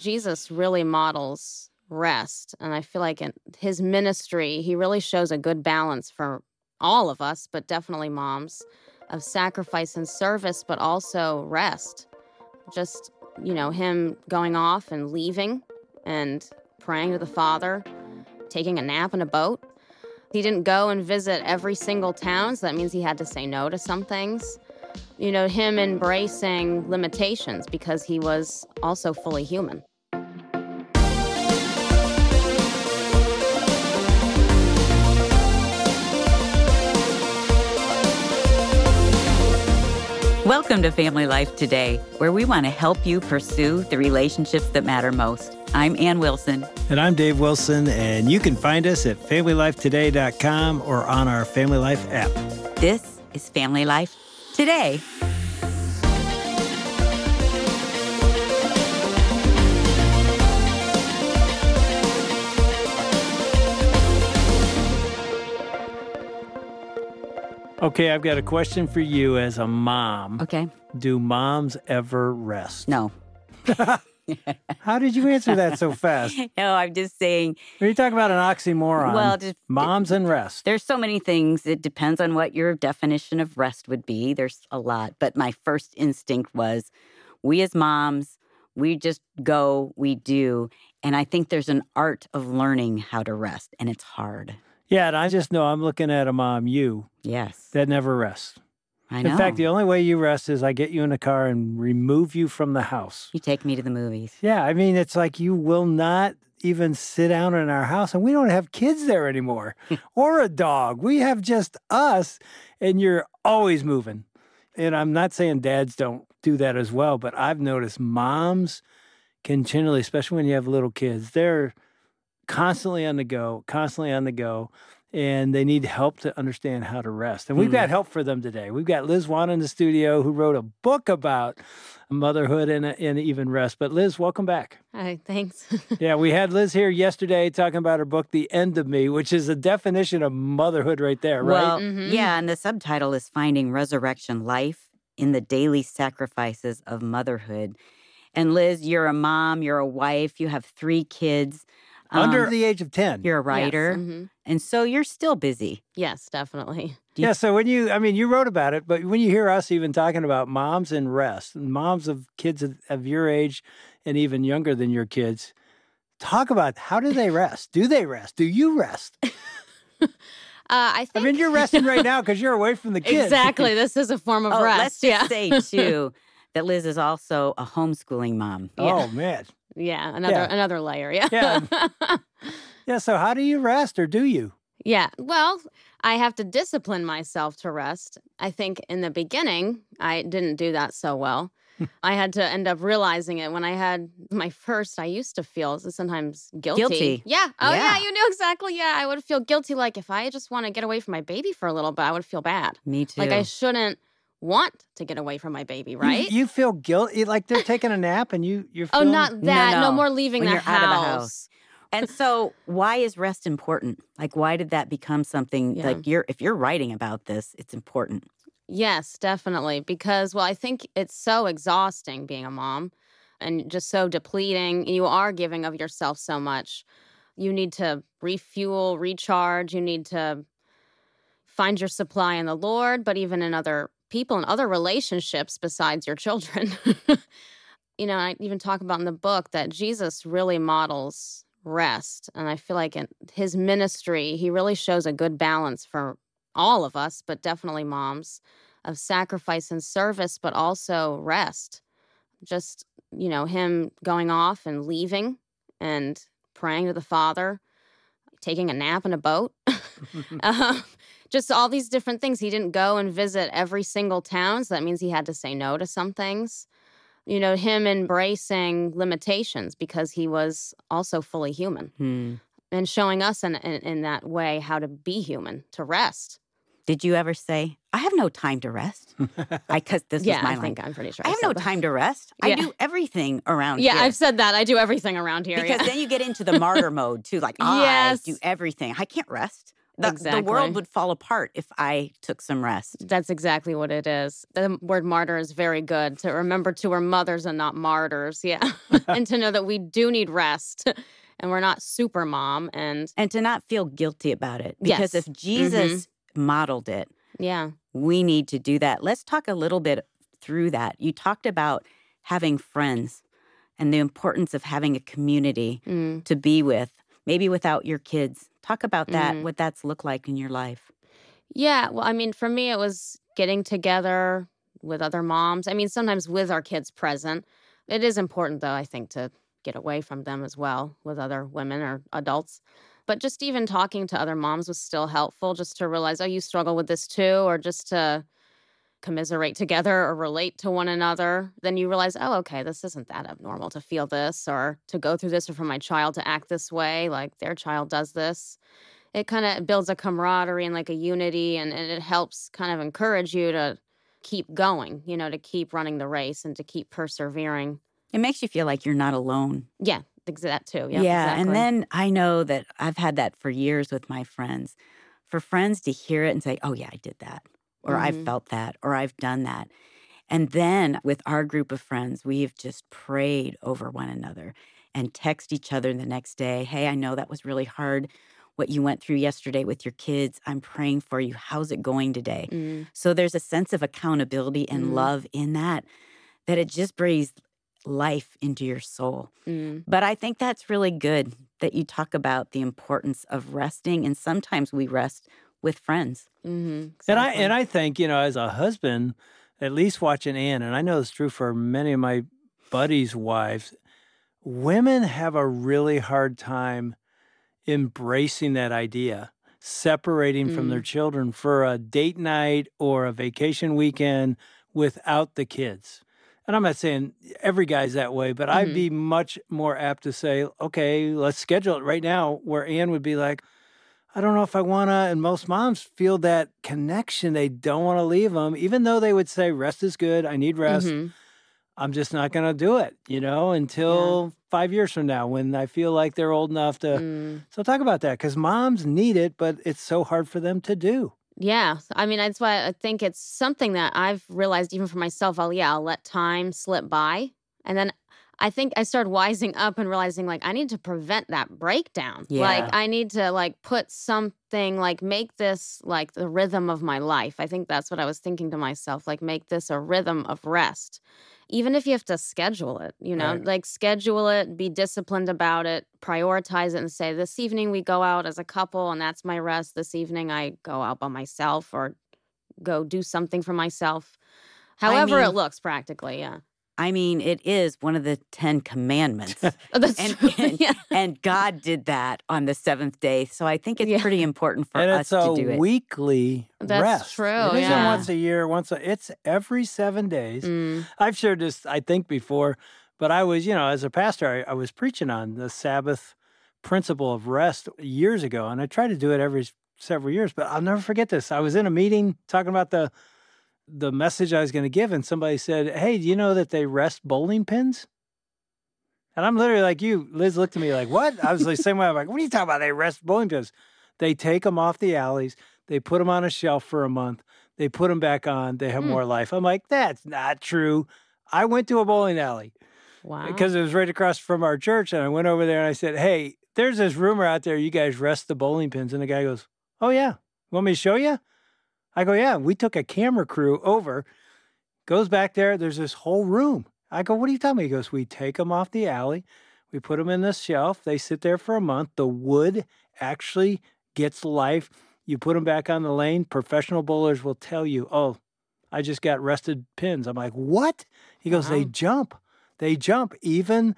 Jesus really models rest. And I feel like in his ministry, he really shows a good balance for all of us, but definitely moms, of sacrifice and service, but also rest. Just, him going off and leaving and praying to the Father, taking a nap in a boat. He didn't go and visit every single town, so that means he had to say no to some things. Him embracing limitations because he was also fully human. Welcome to Family Life Today, where we want to help you pursue the relationships that matter most. I'm Ann Wilson. And I'm Dave Wilson, and you can find us at FamilyLifeToday.com or on our Family Life app. This is Family Life Today. Okay, I've got a question for you as a mom. Okay. Do moms ever rest? No. How did you answer that so fast? No, I'm just saying. Are you talking about an oxymoron? Well, moms and rest. There's so many things. It depends on what your definition of rest would be. There's a lot. But my first instinct was, we as moms, we just go, we do. And I think there's an art of learning how to rest, and it's hard. Yeah, and I just know I'm looking at a mom, you, Yes. that never rests. I know. In fact, the only way you rest is I get you in a car and remove you from the house. You take me to the movies. Yeah, I mean, it's like you will not even sit down in our house, and we don't have kids there anymore or a dog. We have just us, and you're always moving. And I'm not saying dads don't do that as well, but I've noticed moms continually, especially when you have little kids, they're constantly on the go, and they need help to understand how to rest. And we've got help for them today. We've got Liz Wan in the studio who wrote a book about motherhood and even rest. But Liz, welcome back. Hi, thanks. Yeah, we had Liz here yesterday talking about her book, The End of Me, which is a definition of motherhood right there, right? Well, yeah, and the subtitle is Finding Resurrection Life in the Daily Sacrifices of Motherhood. And Liz, you're a mom, you're a wife, you have 3 kids. Under the age of 10. You're a writer, Yes, and so you're still busy. yes, definitely. Yeah, so when you wrote about it, but when you hear us even talking about moms and rest, and moms of kids of your age and even younger than your kids, talk about how do they rest? Do they rest? Do you rest? I think you're resting right now because you're away from the kids. exactly. This is a form of rest. Let's just say, too, that Liz is also a homeschooling mom. Oh, man. Yeah, another layer. Yeah. Yeah. Yeah, so how do you rest, or do you? Yeah. Well, I have to discipline myself to rest. I think in the beginning, I didn't do that so well. I had to end up realizing it when I had my first. I used to feel sometimes guilty. Yeah. Oh, yeah. You knew exactly. Yeah. I would feel guilty. Like if I just want to get away from my baby for a little bit, I would feel bad. Me too. Like I shouldn't want to get away from my baby, right? You feel guilty, like they're taking a nap and you're Oh, feeling... not that. No. No more leaving When the you're house. out of the house. And so why is rest important? Like, why did that become something like if you're writing about this, it's important? Yes, definitely. Because, I think it's so exhausting being a mom and just so depleting. You are giving of yourself so much. You need to refuel, recharge. You need to find your supply in the Lord, but even in other people and other relationships besides your children. I even talk about in the book that Jesus really models rest. And I feel like in his ministry, he really shows a good balance for all of us, but definitely moms, of sacrifice and service, but also rest. Just, him going off and leaving and praying to the Father, taking a nap in a boat. Just all these different things. He didn't go and visit every single town, so that means he had to say no to some things. Him embracing limitations because he was also fully human and showing us in that way how to be human, to rest. Did you ever say, I have no time to rest? Because this was my line. I'm pretty sure I have no time to rest. I do everything around here. Yeah, I've said that. I do everything around here. Because then you get into the martyr mode, too. Like, Yes. I do everything. I can't rest. The world Exactly. would fall apart if I took some rest. That's exactly what it is. The word martyr is very good to remember to we're mothers and not martyrs. Yeah. And to know that we do need rest and we're not super mom. And And to not feel guilty about it. Because if yes. Mm-hmm. Jesus modeled it, Yeah. we need to do that. Let's talk a little bit through that. You talked about having friends and the importance of having a community Mm, to be with, maybe without your kids. Talk about that, mm. what that's looked like in your life. Yeah. Well, I mean, for me, it was getting together with other moms. I mean, sometimes with our kids present. It is important, though, I think, to get away from them as well with other women or adults. But just even talking to other moms was still helpful just to realize, oh, you struggle with this too, or just to commiserate together or relate to one another. Then you realize, oh, okay, this isn't that abnormal to feel this or to go through this or for my child to act this way, like their child does this. It kind of builds a camaraderie and like a unity, and it helps kind of encourage you to keep going, to keep running the race and to keep persevering. It makes you feel like you're not alone. Yeah, that too. Yep, Yeah, and exactly. then I know that I've had that for years with my friends. For friends to hear it and say, "Oh yeah, I did that," or "I've Hmm. felt that," or "I've done that." And then with our group of friends, we've just prayed over one another and text each other the next day, "Hey, I know that was really hard what you went through yesterday with your kids. I'm praying for you. How's it going today?" Mm, So there's a sense of accountability and mm, love in that it just breathes life into your soul. mm, But I think that's really good that you talk about the importance of resting, and sometimes we rest with friends. And exactly. I think, as a husband, at least watching Ann, and I know it's true for many of my buddies' wives, women have a really hard time embracing that idea, separating from their Mm, children for a date night or a vacation weekend without the kids. And I'm not saying every guy's that way, but I'd mm-hmm, be much more apt to say, okay, let's schedule it right now, where Ann would be like, I don't know if I want to. And most moms feel that connection. They don't want to leave them, even though they would say, rest is good. I need rest. mm-hmm. I'm just not going to do it, Yeah. until 5 years from now when I feel like they're old enough to. Mm. So talk about that because moms need it, but it's so hard for them to do. Yeah. I mean, that's why I think it's something that I've realized even for myself. I'll let time slip by. And then I think I started wising up and realizing like I need to prevent that breakdown. Like Yeah. I need to like put something like make this like the rhythm of my life. I think that's what I was thinking to myself, like make this a rhythm of rest. Even if you have to schedule it, Right. like schedule it, be disciplined about it, prioritize it and say, this evening we go out as a couple and that's my rest. This evening I go out by myself or go do something for myself. I However it mean, looks practically. Yeah. it is one of the 10 commandments. Oh, that's And true. and Yeah. and God did that on the 7th day. So I think it's Yeah. pretty important for And it's us to a do it. weekly That's rest. It true. isn't Yeah. once a year, it's every 7 days. Mm, I've shared this, I think, before, but I was, as a pastor, I was preaching on the Sabbath principle of rest years ago, and I try to do it every several years, but I'll never forget this. I was in a meeting talking about the message I was going to give, and somebody said, "Hey, do you know that they rest bowling pins?" And I'm literally like you. Liz looked at me like, "What?" I was the same way. I'm like, "What are you talking about? They rest bowling pins?" They take them off the alleys. They put them on a shelf for a month. They put them back on. They have mm, more life. I'm like, "That's not true." I went to a bowling alley wow. because it was right across from our church, and I went over there and I said, "Hey, there's this rumor out there. You guys rest the bowling pins." And the guy goes, "Oh yeah, want me to show you?" I go, "Yeah." We took a camera crew over. Goes back there. There's this whole room. I go, "What are you telling me?" He goes, "We take them off the alley. We put them in this shelf. They sit there for a month. The wood actually gets life. You put them back on the lane. Professional bowlers will tell you, oh, I just got rested pins." I'm like, "What?" He goes, "They Wow. jump. They jump. Even,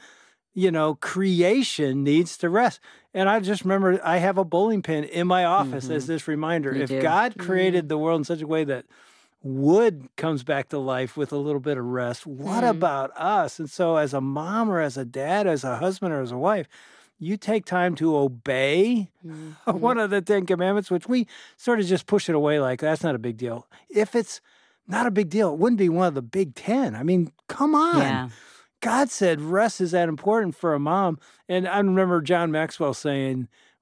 creation needs to rest." And I just remember I have a bowling pin in my office as Mhm. this reminder. You If do. God Mm, created the world in such a way that wood comes back to life with a little bit of rest, what mm, about us? And so, as a mom or as a dad, as a husband or as a wife, you take time to obey mm, one mm, of the 10 commandments, which we sort of just push it away like that's not a big deal. If it's not a big deal, it wouldn't be one of the big 10. I mean, come on. Yeah. God said rest is that important for a mom. And I remember John Maxwell saying,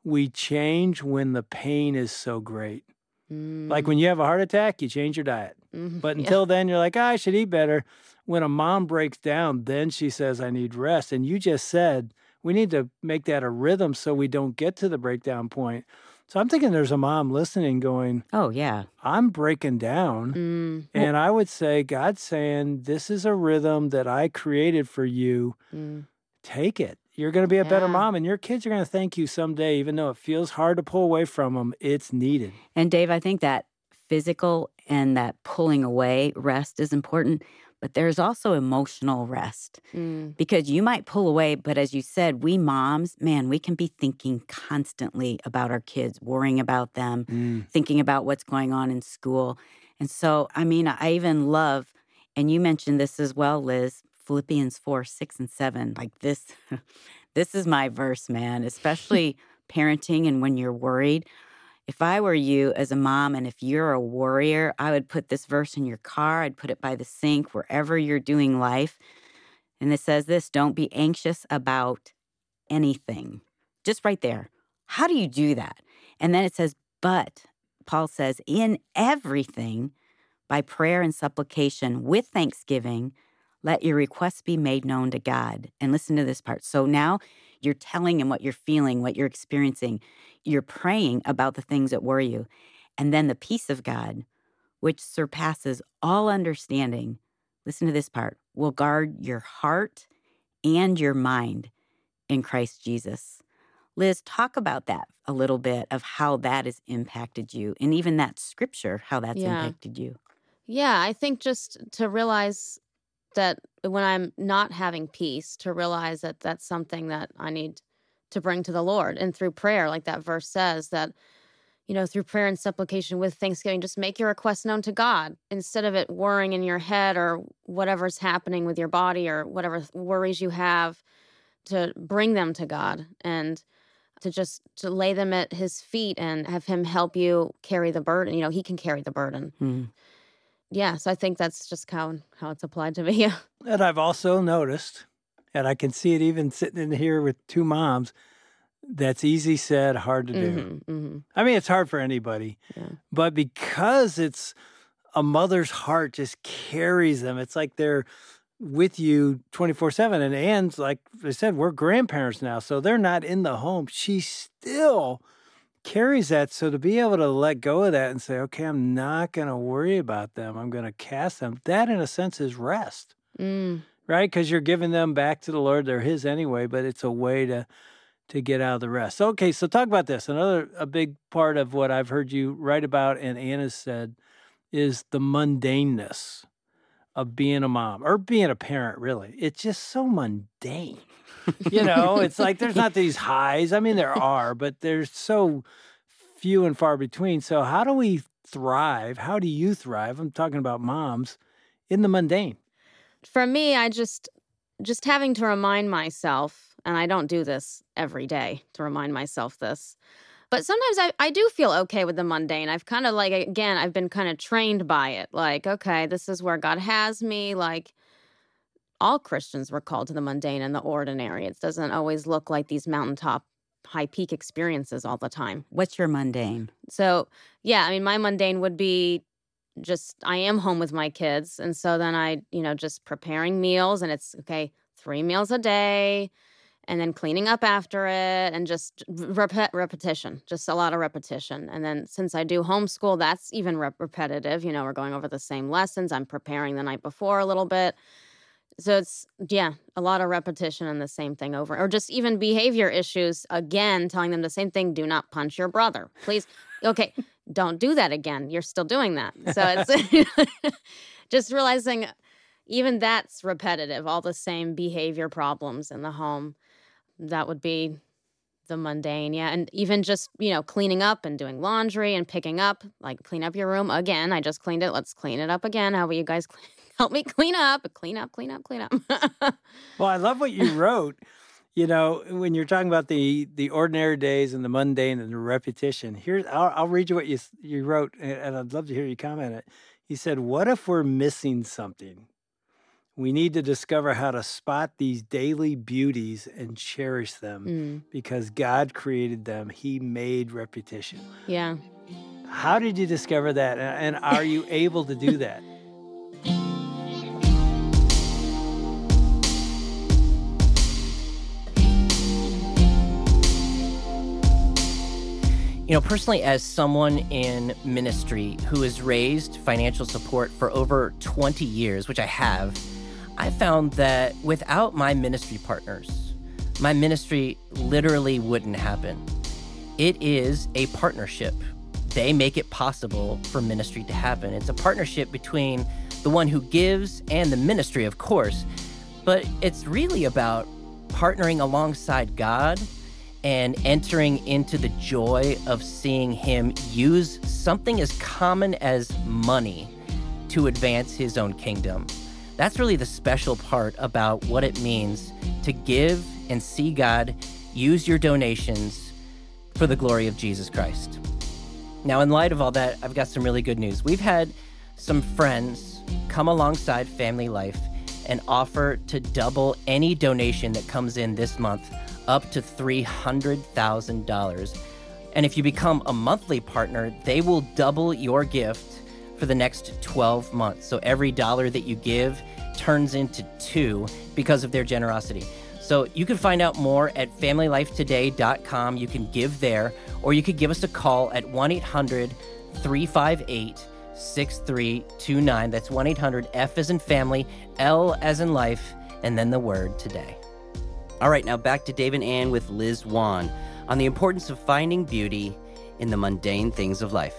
we change when the pain is so great. Like when Mm. you have a heart attack, you change your diet. But Yeah. until then, you're like, I should eat better. When a mom breaks down, then she says, I need rest. And you just said, we need to make that a rhythm so we don't get to the breakdown point. So I'm thinking there's a mom listening going, Oh, yeah. I'm breaking down. Mm. Well, And I would say, God's saying, this is a rhythm that I created for you. Mm. Take it. You're going to be a better Yeah. mom, and your kids are going to thank you someday, even though it feels hard to pull away from them. It's needed. and Dave, I think that physical and that pulling away rest is important, but there's also emotional rest Mm. because you might pull away, but as you said, we moms, man, we can be thinking constantly about our kids, worrying about them, thinking about what's going on in school. And so, I mean, I even love, and you mentioned this as well, Liz, Philippians 4, 6, and 7. Like this, this is my verse, man, especially parenting and when you're worried. If I were you as a mom and if you're a warrior, I would put this verse in your car. I'd put it by the sink, wherever you're doing life. And it says this: don't be anxious about anything. Just right there. How do you do that? And then it says, but Paul says, in everything, by prayer and supplication with thanksgiving, let your requests be made known to God. And listen to this part. So now you're telling him what you're feeling, what you're experiencing. You're praying about the things that worry you. And then the peace of God, which surpasses all understanding, listen to this part, will guard your heart and your mind in Christ Jesus. Liz, talk about that a little bit of how that has impacted you and even that scripture, how that's Yeah. impacted you. Yeah. I think just to realize that when I'm not having peace, to realize that that's something that I need to bring to the Lord. And through prayer, like that verse says, that, through prayer and supplication with thanksgiving, just make your request known to God instead of it worrying in your head or whatever's happening with your body or whatever worries you have, to bring them to God and to lay them at his feet and have him help you carry the burden. He can carry the burden. Mm. Yeah, so I think that's just how it's applied to me. Yeah. And I've also noticed, and I can see it even sitting in here with two moms, that's easy said, hard to do. Mm-hmm, mm-hmm. I mean, it's hard for anybody, Yeah. but because it's a mother's heart just carries them, it's like they're with you 24/7. And Anne's, like I said, we're grandparents now, so they're not in the home. She still carries that. So to be able to let go of that and say, okay, I'm not going to worry about them, I'm going to cast them, that in a sense is rest, Mm. right? Because you're giving them back to the Lord. They're his anyway, but it's a way to get out of the rest. Okay, so talk about this. A big part of what I've heard you write about and Anna said is the mundaneness of being a mom or being a parent, really. It's just so mundane. It's like there's not these highs. I mean, there are, but there's so few and far between. So how do we thrive? How do you thrive? I'm talking about moms in the mundane. For me, I just having to remind myself, and I don't do this every day to remind myself this, but sometimes I do feel okay with the mundane. I've kind of I've been kind of trained by it. Like, okay, this is where God has me. Like, all Christians were called to the mundane and the ordinary. It doesn't always look like these mountaintop high peak experiences all the time. What's your mundane? So, yeah, I mean, my mundane would be just I am home with my kids. And so then just preparing meals, and it's okay, 3 meals a day, and then cleaning up after it, and just repetition, just a lot of repetition. And then since I do homeschool, that's even repetitive. We're going over the same lessons. I'm preparing the night before a little bit. So it's, yeah, a lot of repetition and the same thing over, or just even behavior issues. Again, telling them the same thing. Do not punch your brother, please. Okay. Don't do that again. You're still doing that. So it's just realizing even that's repetitive, all the same behavior problems in the home. That would be the mundane. Yeah. And even just, cleaning up and doing laundry and picking up, like clean up your room. Again, I just cleaned it. Let's clean it up again. How about you guys help me clean up? Clean up, clean up, clean up. Well, I love what you wrote. When you're talking about the ordinary days and the mundane and the repetition, I'll read you what you wrote, and I'd love to hear you comment it. You said, what if we're missing something? We need to discover how to spot these daily beauties and cherish them Mm. because God created them. He made repetition. Yeah. How did you discover that? And are you able to do that? Personally, as someone in ministry who has raised financial support for over 20 years, which I have, I found that without my ministry partners, my ministry literally wouldn't happen. It is a partnership. They make it possible for ministry to happen. It's a partnership between the one who gives and the ministry, of course, but it's really about partnering alongside God and entering into the joy of seeing him use something as common as money to advance his own kingdom. That's really the special part about what it means to give and see God use your donations for the glory of Jesus Christ. Now, in light of all that, I've got some really good news. We've had some friends come alongside Family Life and offer to double any donation that comes in this month up to $300,000. And if you become a monthly partner, they will double your gift for the next 12 months. So every dollar that you give turns into $2 because of their generosity. So you can find out more at familylifetoday.com. You can give there, or you could give us a call at 1-800-358-6329. That's 1-800-F as in family, L as in life, and then the word today. All right, now back to Dave and Ann with Liz Wan on the importance of finding beauty in the mundane things of life.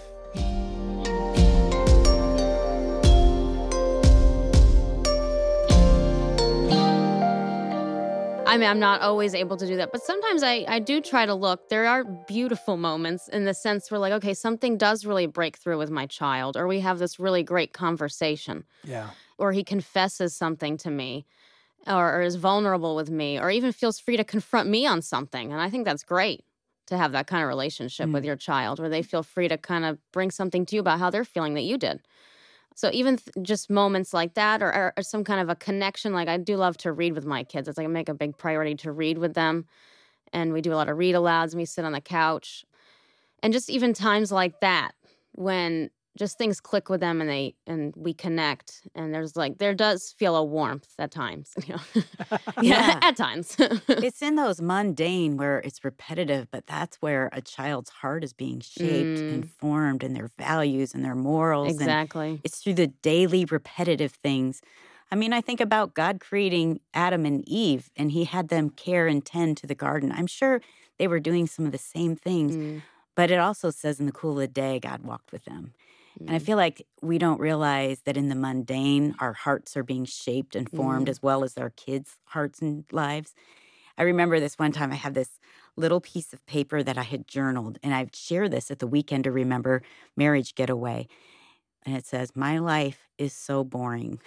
I mean, I'm not always able to do that, but sometimes I do try to look. There are beautiful moments in the sense where, like, okay, something does really break through with my child, or we have this really great conversation, Yeah. or he confesses something to me, or is vulnerable with me, or even feels free to confront me on something. And I think that's great to have that kind of relationship with your child where they feel free to kind of bring something to you about how they're feeling that you did. So even just moments like that, or some kind of a connection, like I do love to read with my kids. It's like I make a big priority to read with them. And we do a lot of read alouds and we sit on the couch. And just even times like that, when just things click with them and we connect, and there does feel a warmth at times, Yeah. at times. It's in those mundane where it's repetitive, but that's where a child's heart is being shaped and formed, and their values and their morals. Exactly. And it's through the daily repetitive things. I mean, I think about God creating Adam and Eve, and he had them care and tend to the garden. I'm sure they were doing some of the same things, but it also says in the cool of the day, God walked with them. And I feel like we don't realize that in the mundane, our hearts are being shaped and formed as well as our kids' hearts and lives. I remember this one time I have this little piece of paper that I had journaled, and I've shared this at the Weekend to Remember Marriage Getaway. And it says, "My life is so boring."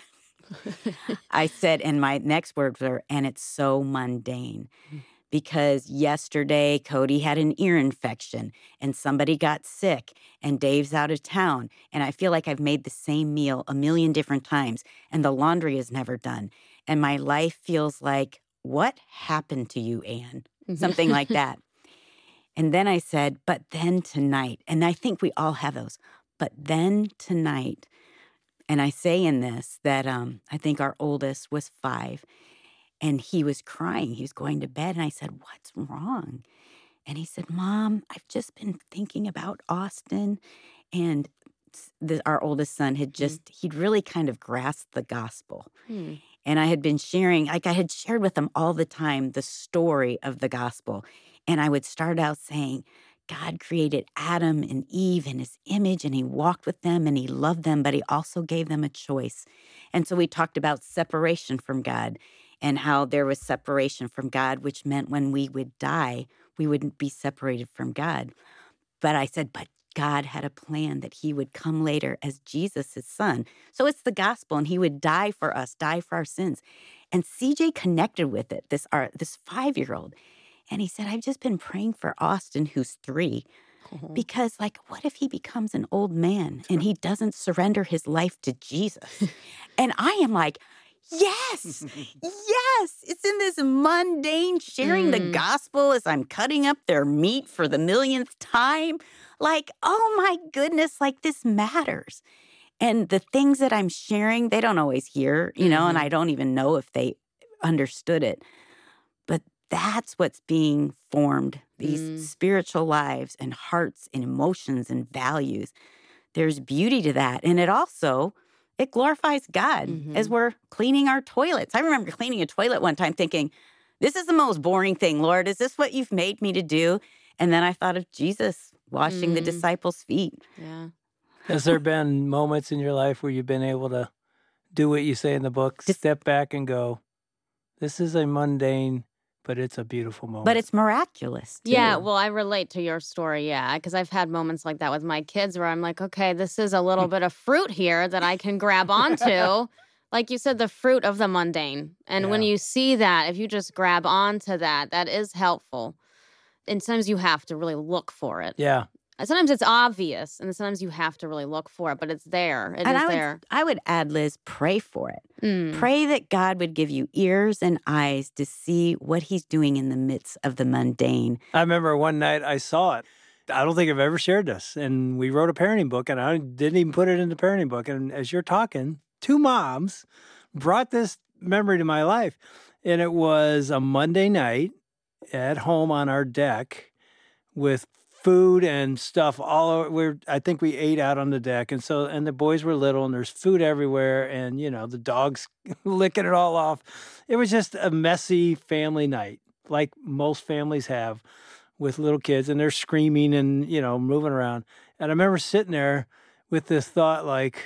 I said, and my next words were, "and it's so mundane." Because yesterday Cody had an ear infection and somebody got sick and Dave's out of town. And I feel like I've made the same meal a million different times and the laundry is never done. And my life feels like, what happened to you, Ann? Something like that. And then I said, but then tonight, and I think we all have those, but then tonight. And I say in this that I think our oldest was 5. And he was crying. He was going to bed. And I said, what's wrong? And he said, Mom, I've just been thinking about Austin. And our oldest son he'd really kind of grasped the gospel. And I had been sharing, like I had shared with him all the time, the story of the gospel. And I would start out saying, God created Adam and Eve in his image, and he walked with them, and he loved them, but he also gave them a choice. And so we talked about separation from God, and how there was separation from God, which meant when we would die, we wouldn't be separated from God. But I said, but God had a plan that he would come later as Jesus, his son. So it's the gospel, and he would die for us, die for our sins. And CJ connected with it, this 5-year-old. And he said, I've just been praying for Austin, who's 3, because, like, what if he becomes an old man and he doesn't surrender his life to Jesus? And I am like, Yes. Yes. It's in this mundane sharing the gospel as I'm cutting up their meat for the millionth time. Like, oh my goodness, like this matters. And the things that I'm sharing, they don't always hear, and I don't even know if they understood it. But that's what's being formed, these spiritual lives and hearts and emotions and values. There's beauty to that. And it glorifies God as we're cleaning our toilets. I remember cleaning a toilet one time thinking, this is the most boring thing, Lord. Is this what you've made me to do? And then I thought of Jesus washing the disciples' feet. Yeah. Has there been moments in your life where you've been able to do what you say in the book, step back and go, this is a mundane, but it's a beautiful moment? But it's miraculous, too. Yeah, well, I relate to your story, yeah, because I've had moments like that with my kids where I'm like, okay, this is a little bit of fruit here that I can grab onto. Like you said, the fruit of the mundane. And when you see that, if you just grab onto that, that is helpful. And sometimes you have to really look for it. Yeah. Sometimes it's obvious, and sometimes you have to really look for it, but it's there. It is there. I would add, Liz, pray for it. Pray that God would give you ears and eyes to see what he's doing in the midst of the mundane. I remember one night I saw it. I don't think I've ever shared this. And we wrote a parenting book, and I didn't even put it in the parenting book. And as you're talking, two moms brought this memory to my life. And it was a Monday night at home on our deck with food and stuff all over. I think we ate out on the deck. And the boys were little and there's food everywhere. And, the dogs licking it all off. It was just a messy family night, like most families have with little kids. And they're screaming and, moving around. And I remember sitting there with this thought like,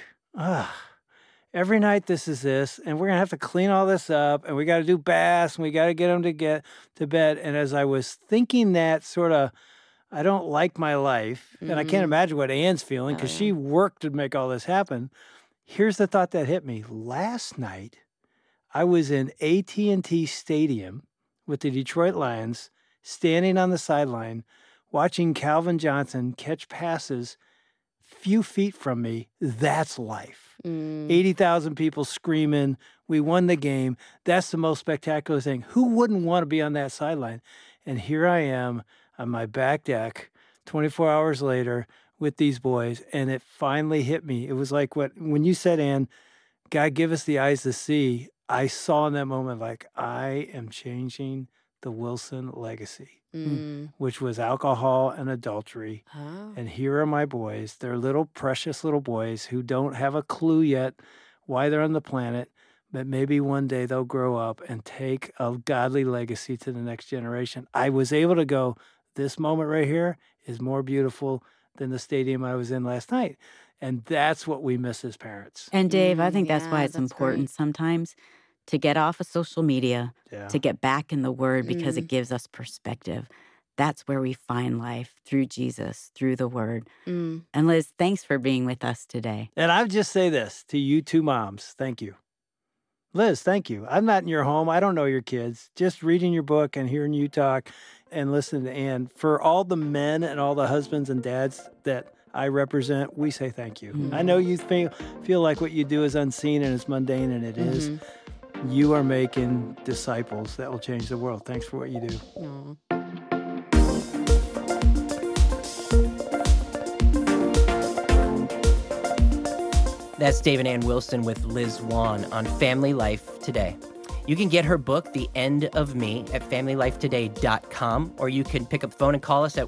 every night this is this. And we're going to have to clean all this up. And we got to do baths. And we got to get them to get to bed. And as I was thinking that sort of, I don't like my life, and I can't imagine what Anne's feeling because she worked to make all this happen. Here's the thought that hit me. Last night, I was in AT&T Stadium with the Detroit Lions, standing on the sideline, watching Calvin Johnson catch passes few feet from me. That's life. 80,000 people screaming. We won the game. That's the most spectacular thing. Who wouldn't want to be on that sideline? And here I am on my back deck 24 hours later with these boys, and it finally hit me. It was like when you said, Ann, God, give us the eyes to see, I saw in that moment, like, I am changing the Wilson legacy, which was alcohol and adultery. Oh. And here are my boys. They're little, precious little boys who don't have a clue yet why they're on the planet, but maybe one day they'll grow up and take a godly legacy to the next generation. I was able to go, this moment right here is more beautiful than the stadium I was in last night. And that's what we miss as parents. And Dave, I think that's why it's that's important great. sometimes to get off of social media, Yeah. to get back in the Word because it gives us perspective. That's where we find life, through Jesus, through the Word. And Liz, thanks for being with us today. And I would just say this to you two moms. Thank you. Liz, thank you. I'm not in your home. I don't know your kids. Just reading your book and hearing you talk and listening to Ann. For all the men and all the husbands and dads that I represent, we say thank you. I know you feel like what you do is unseen and it's mundane, and it is. You are making disciples that will change the world. Thanks for what you do. Aw. That's Dave and Ann Wilson with Liz Wan on Family Life Today. You can get her book, The End of Me, at familylifetoday.com, or you can pick up the phone and call us at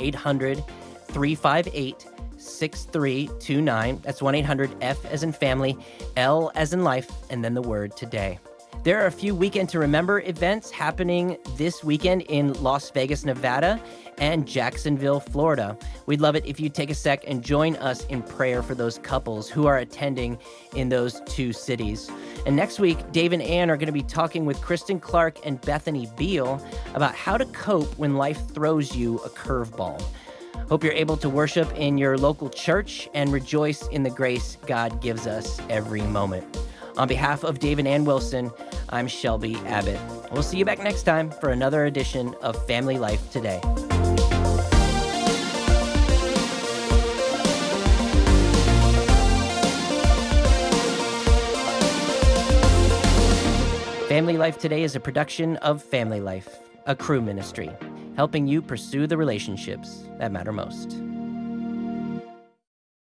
1-800-358-6329. That's 1-800-F as in family, L as in life, and then the word today. There are a few Weekend to Remember events happening this weekend in Las Vegas, Nevada, and Jacksonville, Florida. We'd love it if you'd take a sec and join us in prayer for those couples who are attending in those two cities. And next week, Dave and Ann are going to be talking with Kristen Clark and Bethany Beal about how to cope when life throws you a curveball. Hope you're able to worship in your local church and rejoice in the grace God gives us every moment. On behalf of Dave and Ann Wilson, I'm Shelby Abbott. We'll see you back next time for another edition of Family Life Today. Family Life Today is a production of Family Life, a Cru ministry, helping you pursue the relationships that matter most.